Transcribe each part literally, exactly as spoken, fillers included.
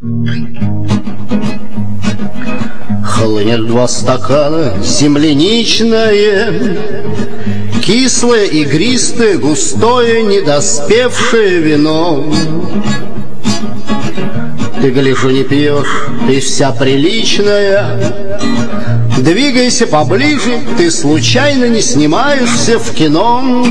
Хлынет два стакана земляничное, кислое, игристое, густое, недоспевшее вино. Ты, гляжу, не пьешь, ты вся приличная. Двигайся поближе, ты случайно не снимаешься в кино.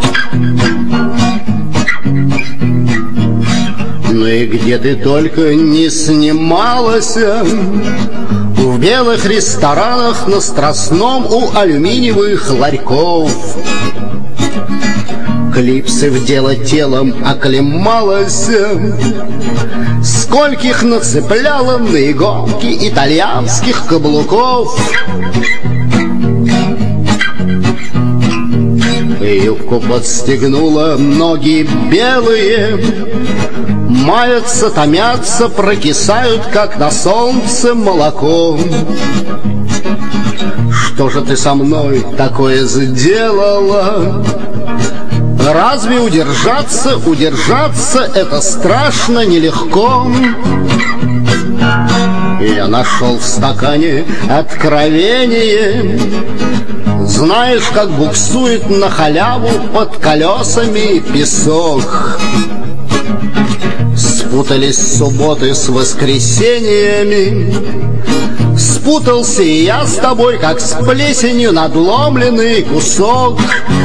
Ну и где ты только не снималась, в белых ресторанах, на Страстном, у алюминиевых ларьков. Клипсы в дело телом оклемалась, скольких нацепляла на иголки итальянских каблуков. Юбку подстегнула, ноги белые, маятся, томятся, прокисают, как на солнце молоко. Что же ты со мной такое сделала? Разве удержаться, удержаться — это страшно нелегко. Я нашел в стакане откровение. Знаешь, как буксует на халяву под колесами песок. Спутались субботы с воскресеньями, спутался и я с тобой, как с плесенью надломленный кусок.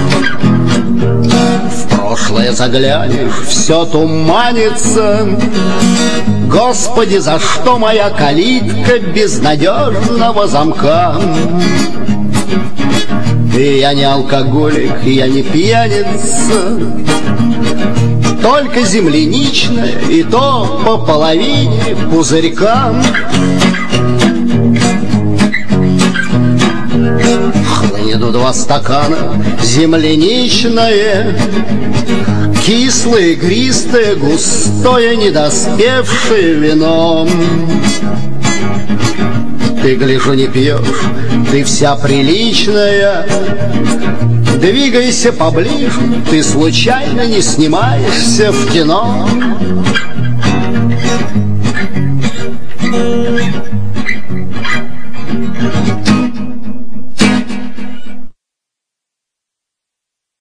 В прошлое заглянешь, все туманится. Господи, за что моя калитка безнадежного замка? И я не алкоголик, я не пьяница, только земляничная, и то по половине пузырька. Хлынет два стакана земляничное, кислое, игристое, густое, недоспевшее вино. Ты, гляжу, не пьешь, ты вся приличная. Двигайся поближе, ты случайно не снимаешься в кино.